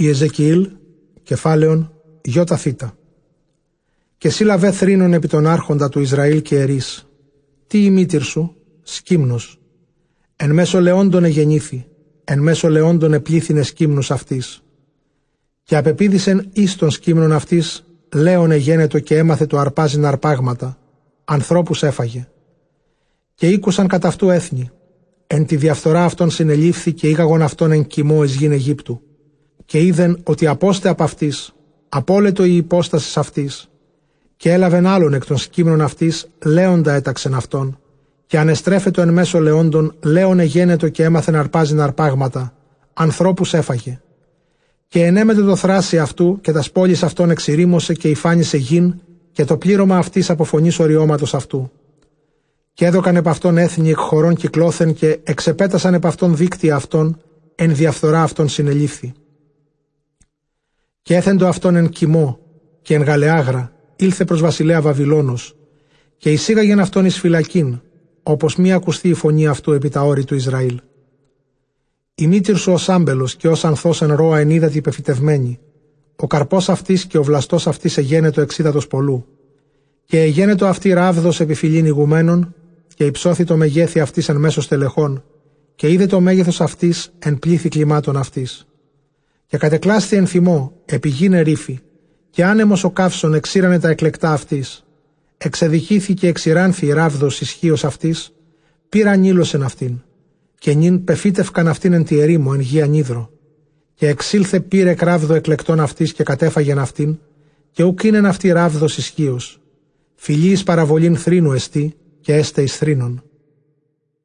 Η Εζεκιήλ, κεφάλαιον Ι. Και σύλλαβε θρήνων επί τον άρχοντα του Ισραήλ και ερείς. Τι η μήτηρ σου, σκύμνος. Εν μέσω λεόντων εγεννήθη, εν μέσω λεόντων επλήθυνε σκύμνους αυτής. Και απεπίδησεν εις των σκύμνων αυτής, λέον εγένετο και έμαθε το αρπάζειν αρπάγματα, ανθρώπους έφαγε. Και ήκουσαν κατά αυτού έθνη, εν τη διαφθορά αυτών συνελήφθη και ήγαγον αυτόν εν κοιμό εις γην Αιγύπτου. Και είδεν ότι απόστε απ' αυτής, απόλετο η υπόστασης αυτής, και έλαβεν άλλον εκ των σκύμνων αυτής, λέοντα έταξεν αυτόν, και ανεστρέφετο εν μέσω λεόντων, λέον εγένετο και έμαθεν αρπάζειν αρπάγματα, ανθρώπους έφαγε. Και ενέμεται το θράσι αυτού, και τα πόλεις αυτών εξηρήμωσε και υφάνισε γην, και το πλήρωμα αυτής από φωνής οριώματος αυτού. Και έδωκαν επ' αυτόν έθνη εκ χωρών κυκλώθεν, και εξεπέτασαν επ' αυτόν δίκτυα αυτών, εν διαφθορά αυτών συνελήφθη. Και έθεντο αυτόν εν κοιμό, και εν γαλεάγρα, ήλθε προς βασιλέα Βαβυλώνος, και εισήγαγεν αυτόν εις φυλακήν, όπως μη ακουστεί η φωνή αυτού επί τα όρη του Ισραήλ. Η μήτηρ σου ως άμπελος και ως ανθός εν ρώα εν ύδατη υπεφυτευμένη, ο καρπός αυτής και ο βλαστός αυτής εγένετο εξίδατος πολλού, και εγένετο αυτή ράβδος επί φυλήν ηγουμένων, και υψώθη το μεγέθη αυτής εν μέσω στελεχών, και είδε το μέγεθος αυτής εν πλήθη κλιμάτων αυτής. Και κατεκλάστη εν θυμό, επί γίνε ρήφη, και άνεμος ο καύσων εξήρανε τα εκλεκτά αυτής. Εξεδικήθηκε εξηράνθη η ράβδος ισχύος αυτής, πήραν ήλωσεν αυτήν, και νυν πεφύτευκαν αυτήν εν τη ερήμο εν γη ανίδρο. Και εξήλθε πήρε κράβδο εκλεκτών αυτής και κατέφαγεν αυτήν, και ουκ είναι αυτή ράβδος ισχύος. Φιλή εις παραβολήν θρήνου εστί, και έστε εις θρήνων.